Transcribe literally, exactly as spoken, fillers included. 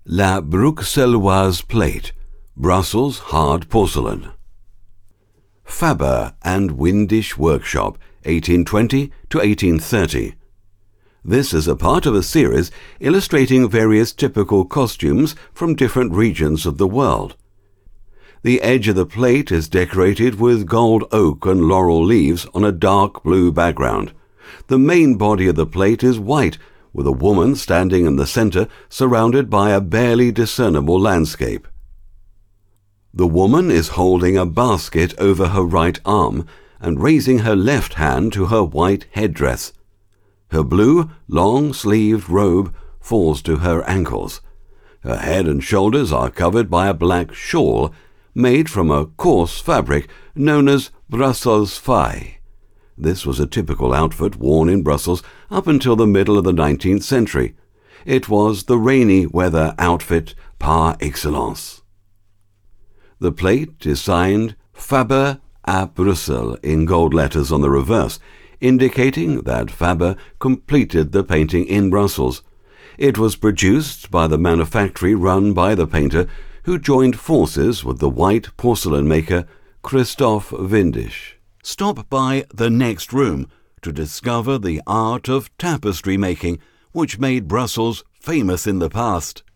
La Bruxelloise plate, Brussels hard porcelain. Faber and Windisch Workshop, eighteen twenty to eighteen thirty. This is a part of a series illustrating various typical costumes from different regions of the world. The edge of the plate is decorated with gold oak and laurel leaves on a dark blue background. The main body of the plate is white, with a woman standing in the center surrounded by a barely discernible landscape. The woman is holding a basket over her right arm and raising her left hand to her white headdress. Her blue, long-sleeved robe falls to her ankles. Her head and shoulders are covered by a black shawl made from a coarse fabric known as Brussels fay. This was a typical outfit worn in Brussels up until the middle of the nineteenth century. It was the rainy weather outfit par excellence. The plate is signed Faber à Bruxelles in gold letters on the reverse, indicating that Faber completed the painting in Brussels. It was produced by the manufactory run by the painter, who joined forces with the white porcelain maker Christoph Windisch. Stop by the next room to discover the art of tapestry making, which made Brussels famous in the past.